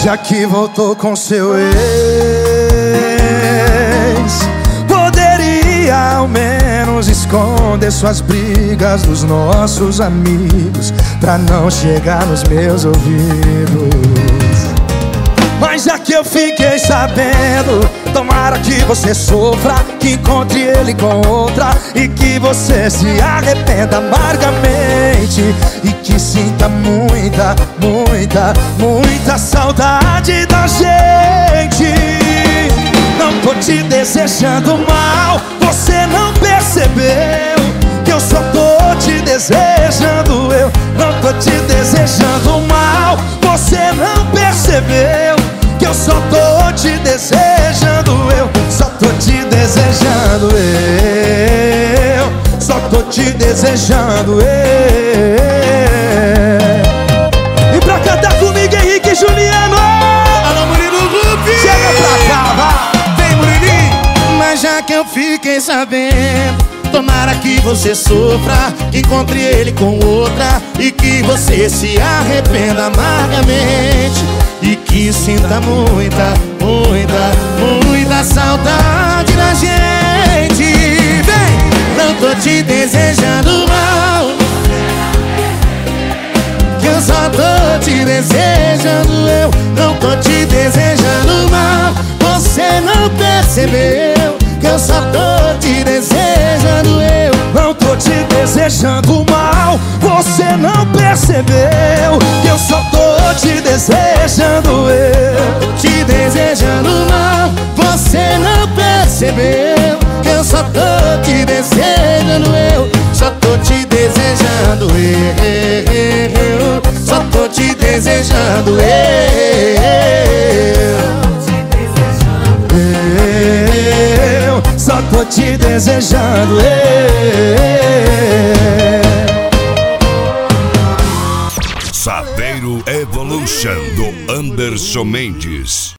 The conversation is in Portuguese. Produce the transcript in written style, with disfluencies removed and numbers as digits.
Já que voltou com seu ex, poderia ao menos esconder suas brigas dos nossos amigos, pra não chegar nos meus ouvidos. Mas já que eu fiquei sabendo, tomara que você sofra, que encontre ele com outra e que você se arrependa amargamente e que sinta muita, muita, muita saudade da gente. Não tô te desejando mal, você não percebeu que eu só tô te desejando. Eu não tô te desejando mal, você não percebeu que eu só tô te desejando. Eu só tô te desejando. Eu só tô te desejando. E pra cantar comigo, Henrique e Juliano. Alô, Murilo Rupi. Chega pra cá, vai. Vem, Murilinho. Mas já que eu fiquei sabendo, tomara que você sofra, que encontre ele com outra e que você se arrependa amargamente e que sinta muita, muita, muita saudade da gente. Vem, não tô te desejando mal, que eu só tô te desejando. Eu não tô te desejando mal, você não percebeu que eu só tô te desejando. Eu não tô te desejando mal, você não percebeu que eu só tô te desejando. Eu tô te desejando mal, você não percebeu que eu só tô te desejando. Eu só tô te desejando. Eu só tô te desejando. Eu só tô te desejando. Saveiro Evolution do Anderson Mendes.